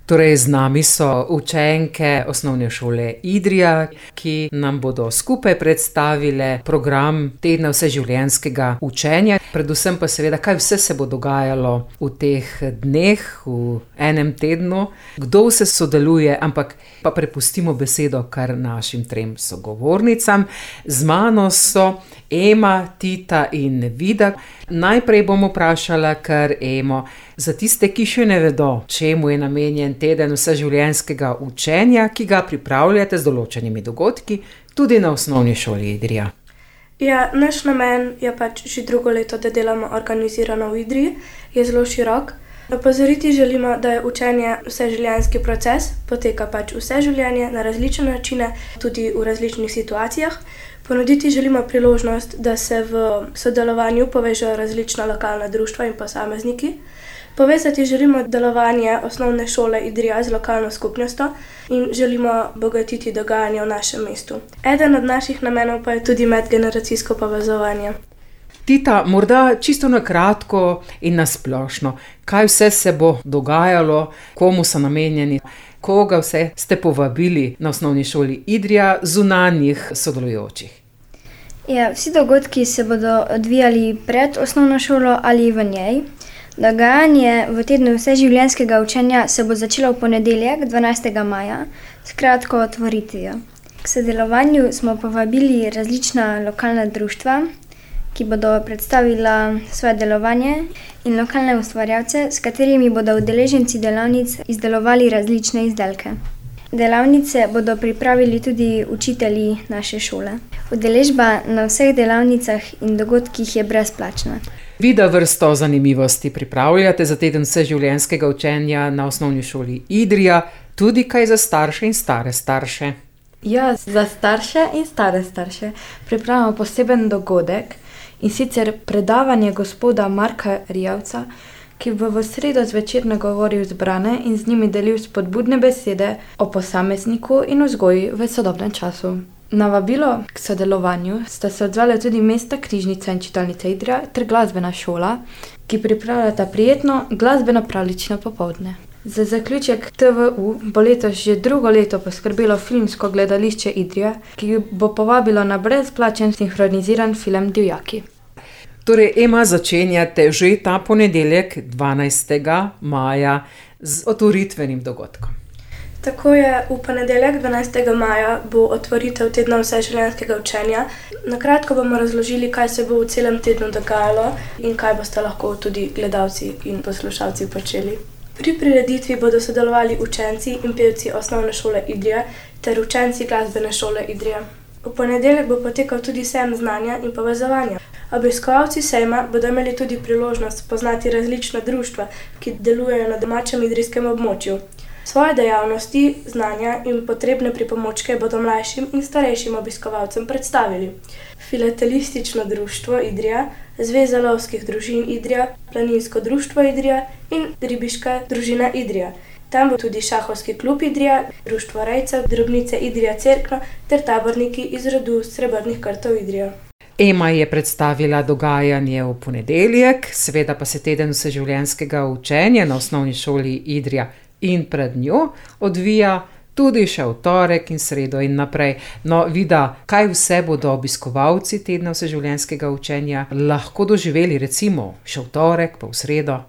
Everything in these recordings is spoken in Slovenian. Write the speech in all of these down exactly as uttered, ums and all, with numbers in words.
Torej, z nami so učenke osnovne šole Idrija, ki nam bodo skupaj predstavile program tedna vseživljenjskega učenja. Predvsem pa seveda, kaj vse se bo dogajalo v teh dneh, v enem tednu, kdo vse sodeluje, ampak pa prepustimo besedo kar našim trem sogovornicam. Z mano so Ema, Tita in Vida. Najprej bom vprašala kar Emo. Za tiste, ki še ne vedo, čemu je namenjen teden vseživljenjskega učenja, ki ga pripravljate z določenimi dogodki, tudi na osnovni šoli Idrija. Ja, naš namen je pač že drugo leto, da delamo organizirano v Idriji, je zelo širok. Opozoriti želimo, da je učenje vseživljenjski proces, poteka pač vse življenje na različne načine, tudi v različnih situacijah. Ponuditi želimo priložnost, da se v sodelovanju povežejo različna lokalna društva in posamezniki. Povezati želimo delovanje osnovne šole Idrija z lokalno skupnostjo in želimo bogatiti dogajanje v našem mestu. Eden od naših namenov pa je tudi medgeneracijsko povezovanje. Tita, morda čisto na kratko in na splošno, kaj vse se bo dogajalo, komu so namenjeni, koga vse ste povabili na osnovni šoli Idrija zunanjih sodelujočih? Ja, vsi dogodki se bodo odvijali pred osnovno šolo ali v njej. Dogajanje v tednu vseživljenjskega učenja se bo začelo v ponedeljek, dvanajstega maja, s kratko otvoritvijo. K sodelovanju smo povabili različna lokalna društva, ki bodo predstavila svoje delovanje, in lokalne ustvarjalce, s katerimi bodo udeleženci delavnic izdelovali različne izdelke. Delavnice bodo pripravili tudi učitelji naše šole. Udeležba na vseh delavnicah in dogodkih je brezplačna. Vida, vrsto zanimivosti pripravljate za teden vseživljenjskega učenja na osnovni šoli Idrija, tudi kaj za starše in stare starše. Ja, za starše in stare starše pripravljamo poseben dogodek, in sicer predavanje gospoda Marka Rijavca, ki bo v sredo zvečer nagovoril zbrane in z njimi delil spodbudne besede o posamezniku in vzgoji v sodobnem času. Na vabilo k sodelovanju sta se odzvali tudi Mestna knjižnica in čitalnica Idrija ter glasbena šola, ki pripravljata prijetno glasbeno-pravljično popoldne. Za zaključek T V U bo letos že drugo leto poskrbelo filmsko gledališče Idrija, ki bo povabilo na brezplačen sinhroniziran film Divjaki. Torej, Ema, začenjate že ta ponedeljek, dvanajstega maja, z otvoritvenim dogodkom. Tako je, v ponedeljek, dvanajstega maja, bo otvoritev tedna vseživljenjskega učenja. Na kratko bomo razložili, kaj se bo v celem tednu dogajalo in kaj boste lahko tudi gledalci in poslušalci počeli. Pri prireditvi bodo sodelovali učenci in pevci osnovne šole Idrija ter učenci glasbene šole Idrija. V ponedeljek bo potekal tudi sejem znanja in povezovanja. Obiskovalci sejma bodo imeli tudi priložnost spoznati različna društva, ki delujejo na domačem idrijskem območju. Svoje dejavnosti, znanja in potrebne pripomočke bodo mlajšim in starejšim obiskovalcem predstavili. Filatelistično društvo Idrija, Zveza lovskih družin Idrija, Planinsko društvo Idrija in Ribiška družina Idrija. Tam bo tudi šahovski klub Idrija, društvo rejcev, drobnice Idrija Cerkno ter taborniki iz rodu srebrnih krtov Idrija. Ema je predstavila dogajanje v ponedeljek, seveda pa se teden vseživljenjskega učenja na osnovni šoli Idrija in pred njo odvija tudi še v torek in sredo in naprej. No, Vida, kaj vse bodo obiskovalci tedna vseživljenjskega učenja lahko doživeli, recimo še v torek, pa v sredo?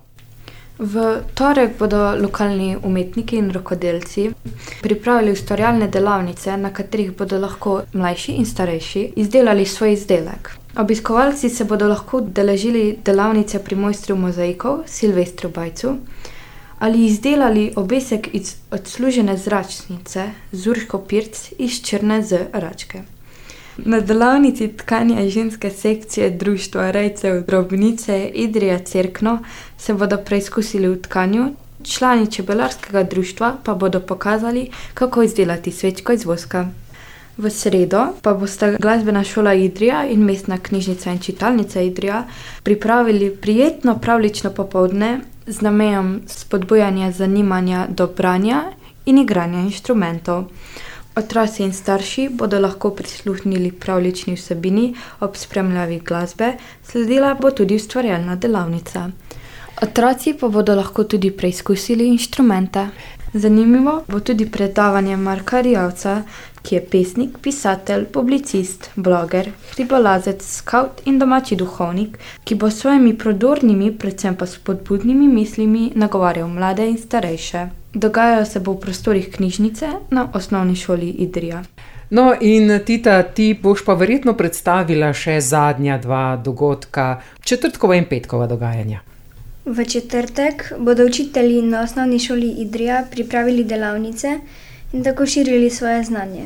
V torek bodo lokalni umetniki in rokodelci pripravili ustvarjalne delavnice, na katerih bodo lahko mlajši in starejši izdelali svoj izdelek. Obiskovalci se bodo lahko udeležili delavnice pri mojstru mozaikov Silvestru Bajcu ali izdelali obesek iz odslužene zračnice Zurško Pirc iz črne z račke. Na delavnici tkanja ženske sekcije društva rejcev drobnice Idrija Cerkno se bodo preizkusili v tkanju, člani čebelarskega društva pa bodo pokazali, kako izdelati svečko iz voska. V sredo pa bosta glasbena šola Idrija in Mestna knjižnica in čitalnica Idrija pripravili prijetno pravljično popoldne z namenom spodbujanja zanimanja do branja in igranja inštrumentov. Otroci in starši bodo lahko prisluhnili pravljični vsebini ob spremljavi glasbe, sledila bo tudi ustvarjalna delavnica. Otroci pa bodo lahko tudi preizkusili inštrumente. Zanimivo bo tudi predavanje Marka Rijavca, ki je pesnik, pisatelj, publicist, bloger, hribolazec, skavt in domači duhovnik, ki bo s svojimi prodornimi, predvsem pa spodbudnimi mislimi nagovarjal mlade in starejše. Dogajalo se bo v prostorih knjižnice na Osnovni šoli Idrija. No in Tita, ti boš pa verjetno predstavila še zadnja dva dogodka, četrtkova in petkova dogajanja. V četrtek bodo učitelji na Osnovni šoli Idrija pripravili delavnice in tako širili svoje znanje.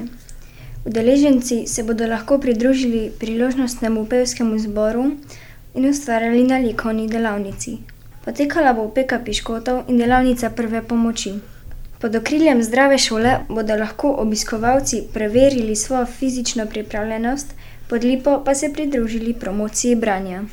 Udeleženci se bodo lahko pridružili priložnostnemu pevskemu zboru in ustvarjali na likovni delavnici. Potekala bo peka piškotov in delavnica prve pomoči. Pod okriljem zdrave šole bodo lahko obiskovalci preverili svojo fizično pripravljenost, pod lipo pa se pridružili promociji branja.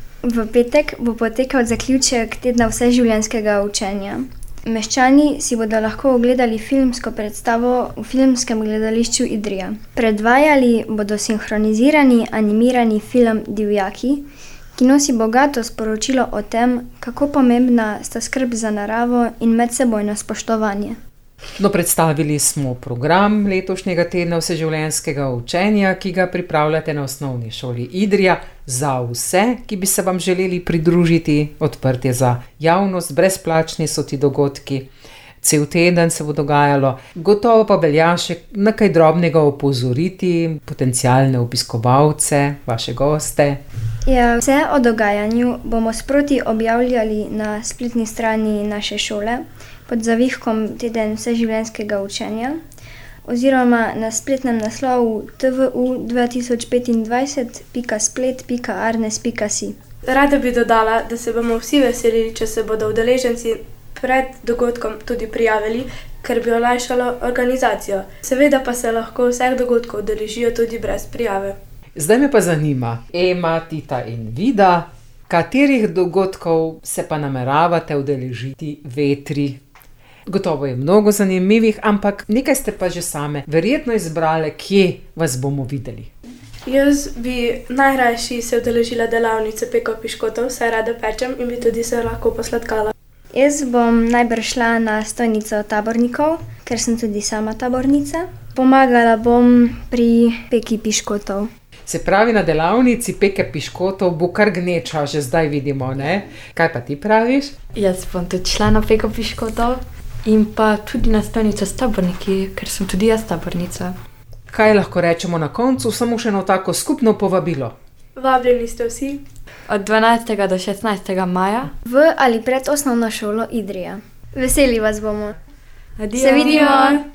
V petek bo potekal zaključek tedna vseživljenjskega učenja. Meščani si bodo lahko ogledali filmsko predstavo v filmskem gledališču Idrija. Predvajali bodo sinhronizirani animirani film Divjaki, ki nosi bogato sporočilo o tem, kako pomembna sta skrb za naravo in medsebojno spoštovanje. No, predstavili smo program letošnjega tedna vseživljenjskega učenja, ki ga pripravljate na Osnovni šoli Idrija za vse, ki bi se vam želeli pridružiti. Odprt je za javnost, brezplačni so ti dogodki. Cel teden se bo dogajalo. Gotovo pa velja še nekaj drobnega opozoriti potencialne obiskovalce, vaše goste. Ja, vse o dogajanju bomo sproti objavljali na spletni strani naše šole pod zavihkom Teden vseživljenjskega učenja oziroma na spletnem naslovu t v u dva tisoč petindvajset pika splet pika arnes pika si. Rada bi dodala, da se bomo vsi veselili, če se bodo udeleženci pred dogodkom tudi prijavili, ker bi olajšalo organizacijo. Seveda pa se lahko vseh dogodkov udeležijo tudi brez prijave. Zdaj me pa zanima, Ema, Tita in Vida, katerih dogodkov se pa nameravate udeležiti vetri? Gotovo je mnogo zanimivih, ampak nekaj ste pa že same verjetno izbrale, kje vas bomo videli. Jaz bi najrajši se udeležila delavnice peko piškotov, saj rada pečem in bi tudi se lahko posladkala. Jaz bom najbrž šla na stojnico tabornikov, ker sem tudi sama tabornica. Pomagala bom pri peki piškotov. Se pravi, na delavnici peke piškotov bo kar gneča, že zdaj vidimo, ne? Kaj pa ti praviš? Jaz bom tudi šla na peko piškotov in pa tudi na stojnico s taborniki, ker sem tudi jaz tabornica. Kaj lahko rečemo na koncu? Samo še eno tako skupno povabilo. Vabljeni ste vsi. Od dvanajstega do šestnajstega maja. V ali pred Osnovno šolo Idrija. Veseli vas bomo. Adijo. Se vidimo!